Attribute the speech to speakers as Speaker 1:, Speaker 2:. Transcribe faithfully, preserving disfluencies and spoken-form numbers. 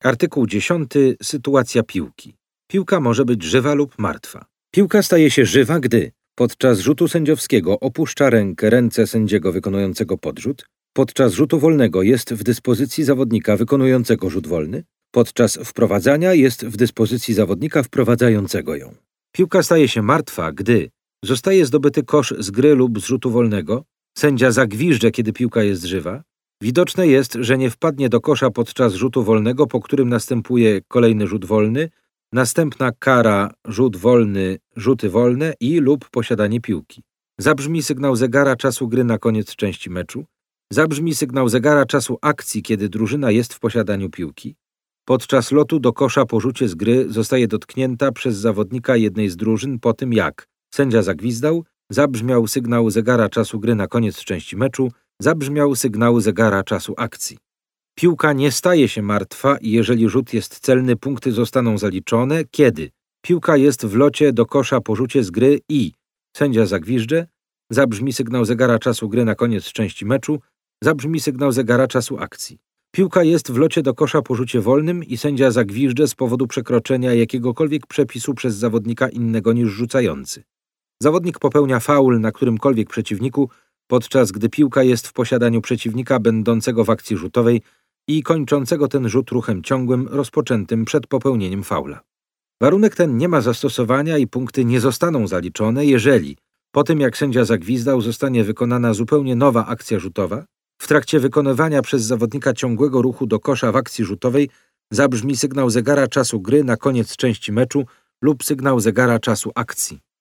Speaker 1: Artykuł dziesiąty. Sytuacja piłki. Piłka może być żywa lub martwa. Piłka staje się żywa, gdy podczas rzutu sędziowskiego opuszcza rękę ręce sędziego wykonującego podrzut, podczas rzutu wolnego jest w dyspozycji zawodnika wykonującego rzut wolny, podczas wprowadzania jest w dyspozycji zawodnika wprowadzającego ją. Piłka staje się martwa, gdy zostaje zdobyty kosz z gry lub z rzutu wolnego, sędzia zagwiżdże, kiedy piłka jest żywa, widoczne jest, że nie wpadnie do kosza podczas rzutu wolnego, po którym następuje kolejny rzut wolny, następna kara, rzut wolny, rzuty wolne i lub posiadanie piłki. Zabrzmi sygnał zegara czasu gry na koniec części meczu. Zabrzmi sygnał zegara czasu akcji, kiedy drużyna jest w posiadaniu piłki. Podczas lotu do kosza po rzucie z gry zostaje dotknięta przez zawodnika jednej z drużyn po tym, jak sędzia zagwizdał, zabrzmiał sygnał zegara czasu gry na koniec części meczu, zabrzmiał sygnał zegara czasu akcji. Piłka nie staje się martwa i jeżeli rzut jest celny, punkty zostaną zaliczone, kiedy piłka jest w locie do kosza po rzucie z gry i sędzia zagwiżdże, zabrzmi sygnał zegara czasu gry na koniec części meczu, zabrzmi sygnał zegara czasu akcji. Piłka jest w locie do kosza po rzucie wolnym i sędzia zagwiżdże z powodu przekroczenia jakiegokolwiek przepisu przez zawodnika innego niż rzucający. Zawodnik popełnia faul na którymkolwiek przeciwniku, podczas gdy piłka jest w posiadaniu przeciwnika będącego w akcji rzutowej i kończącego ten rzut ruchem ciągłym rozpoczętym przed popełnieniem faula. Warunek ten nie ma zastosowania i punkty nie zostaną zaliczone, jeżeli po tym jak sędzia zagwizdał zostanie wykonana zupełnie nowa akcja rzutowa, w trakcie wykonywania przez zawodnika ciągłego ruchu do kosza w akcji rzutowej zabrzmi sygnał zegara czasu gry na koniec części meczu lub sygnał zegara czasu akcji.